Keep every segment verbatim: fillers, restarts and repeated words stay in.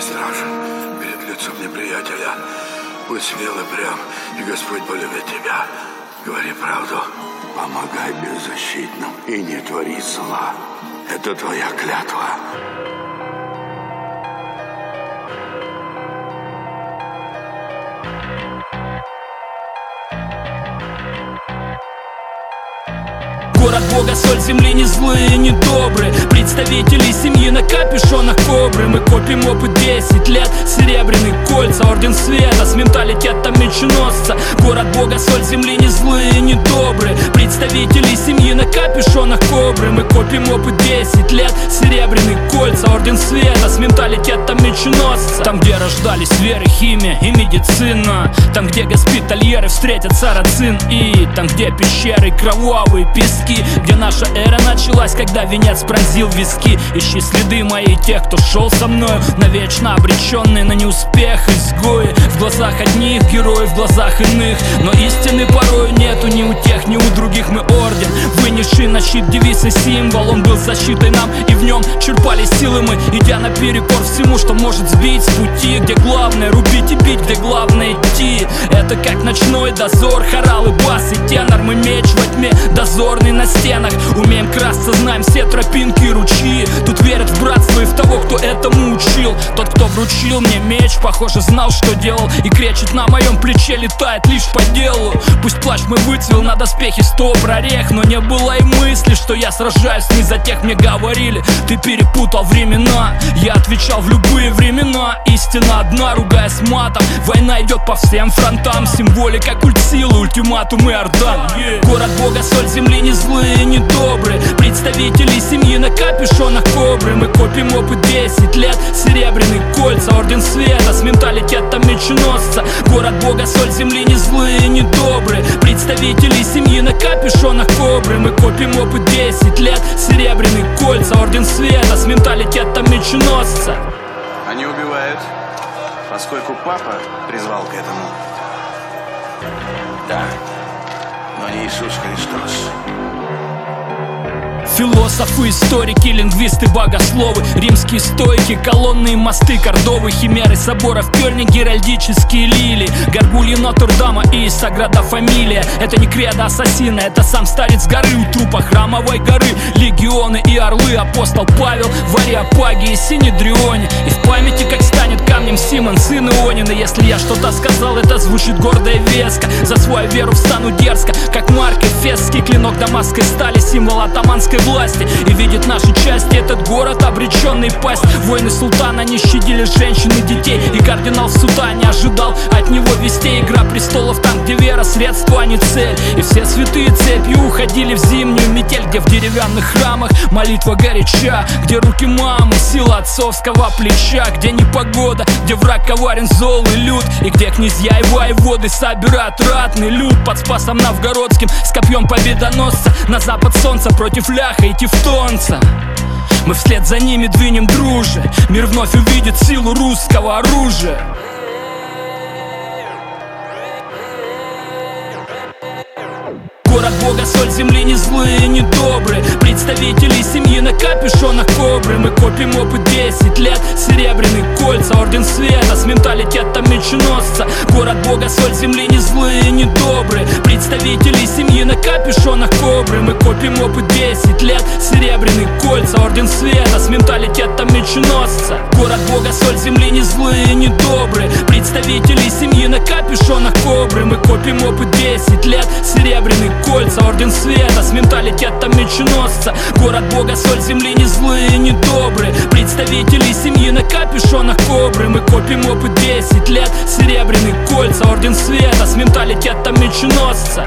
страшен перед лицом неприятеля. Будь смел и прям, и Господь полюбит тебя. Говори правду, помогай беззащитным и не твори зла. Это твоя клятва. Город Бога, соль земли, не злые, не добрые. Представители семьи на капюшонах кобры. Мы копим опыт десять лет, серебряные кольца, орден света с менталитетом меченосца. Город Бога, соль земли, не злые, не добрые. Представители семьи на капюшонах кобры. Мы копим опыт десять лет, серебряные кольца, орден света с менталитетом меченосца. Там, где рождались вера, химия и медицина. Там, где госпитальеры встретят сарацин. И там, где пещеры, кровавые пески. Где наша эра началась, когда венец пронзил виски. Ищи следы мои тех, кто шел со мною, навечно обреченные на неуспех изгои. В глазах одних героев, в глазах иных. Но истины порою нету ни у тех, ни у других. Мы орден, вынесший на щит девиз и символ. Он был защитой нам, и в нем черпали силы мы, идя наперекор всему, что может сбить с пути. Где главное рубить и бить, где главное идти. Это как ночной дозор, хорал и бас и тенор. Мы меч во тьме, дозорный на стенах. Умеем красться, знаем все тропинки и ручьи. Тут верят в братство и в того, кто этому учил. Тот, кто вручил мне меч, похоже, знал, что делал. И кречет на моем плече летает лишь по делу. Пусть плащ мой выцвел на доспехе сто прорех, но не было и мысли, что я сражаюсь не за тех. Мне говорили, ты перепутал времена. Я отвечал, в любые времена истина одна, ругаясь матом. Война идет по всем фронтам. Символика, культ силы, ультиматум и ордан. yeah. Город Бога, соль земли, не злые, не добрые. Представители семьи на капюшонах кобры. Мы копим опыт десять лет, серебряные кольца, орден света с менталитетом меченосца. Город Бога, соль земли, не злые, не добрые. Представители семьи на капюшонах кобры. Мы копим опыт десять лет, серебряные кольца, орден света с менталитетом меченосца. Они убивают, поскольку папа призвал к этому. Да, но не Иисус Христос. Философы, историки, лингвисты, богословы, римские стойки, колонны и мосты, кордовы, химеры соборов, Кёльне, геральдические лилии, горгульи Нотр-Дама и Саграда Фамилия. Это не кредо ассасина, это сам старец горы. У трупа храмовой горы легионы и орлы. Апостол Павел в Ареопаге и Синедрионе. И в памяти, как станет камнем Симон, сын Ионина. Если я что-то сказал, это звучит гордо и веско. За свою веру встану дерзко, как Марк Эфесский, клинок дамасской стали, символ атаманской власти. И видит наши части этот город, обреченный пасть. Войны султана не щадили женщин и детей. И кардинал суда не ожидал от него вестей. Игра престолов там, где вера средство, а не цель. И все святые цепью уходили в зимнюю метель. Где в деревянных храмах молитва горяча. Где руки мамы, сила отцовского плеча. Где непогода, где враг коварен, зол и лют. И где князья и воеводы собирают ратный люд. Под Спасом Новгородским с копьем победоносца. На запад солнца против ляха и тевтонца. Мы вслед за ними двинем, друже. Мир вновь увидит силу русского оружия. Город Бога, соль земли, не злые, не добрые. Представители семьи на капюшонах кобры. Мы копим опыт десять лет, серебряные кольца, орден света с менталитетом меченосца. Город Бога, соль земли, не злые, не добрые. Представители семьи на капюшонах кобры. Мы копим опыт десять лет, серебряные кольца, орден света с менталитетом меченосца. Город Бога, соль земли, не злые, не добрые. Представители семьи на капюшонах кобры. Мы копим опыт десять лет, серебряные кольца, орден света с менталитетом меченосца. Город Бога, соль земли, не злые, не добрые. Представители семьи на капюшонах кобры. Мы копим опыт десять лет, серебряные кольца, орден света с менталитетом меченосца.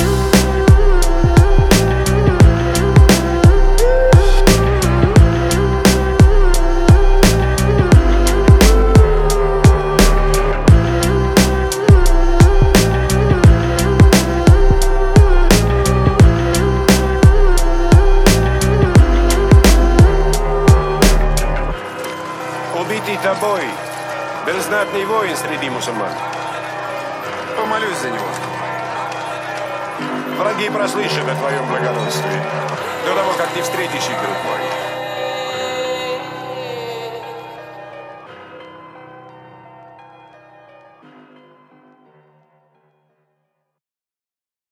Убитый тобой был знатный воин среди мусульман. Помолюсь за него. Враги прослышат о твоем благородстве до того, как ты встретишь их, друг мой.